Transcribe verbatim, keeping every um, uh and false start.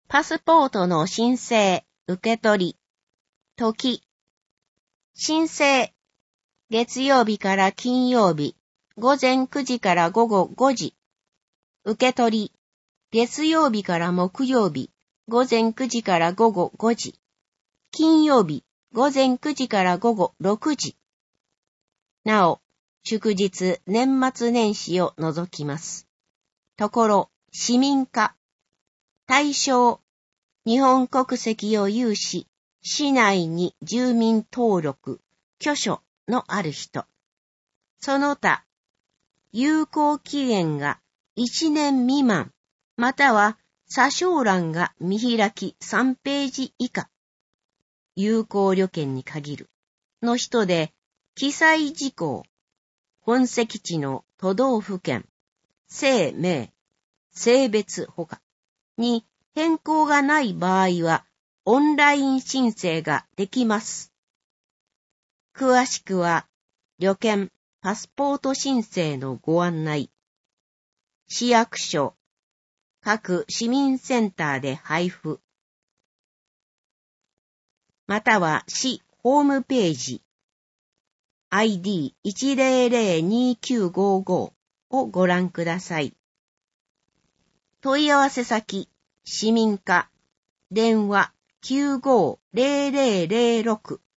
パスポートの申請、受け取り。時。申請。月曜日から金曜日、午前くじから午後ごじ。受け取り。月曜日から木曜日、午前くじから午後ごじ。金曜日、午前くじから午後ろくじ。なお、祝日、年末年始を除きます。ところ、市民化。対象、日本国籍を有し、市内に住民登録、居所のある人。その他、有効期限がいちねん未満、または査証欄が見開きさんページ以下。有効旅券に限る。の人で、記載事項、本籍地の都道府県、姓名、性別ほかに変更がない場合は、オンライン申請ができます。詳しくは、旅券、パスポート申請のご案内。市役所、各市民センターで配布。または市ホームページ、アイディーいちゼロゼロにきゅうごご をご覧ください。問い合わせ先、市民課、電話きゅうごゼロゼロゼロろく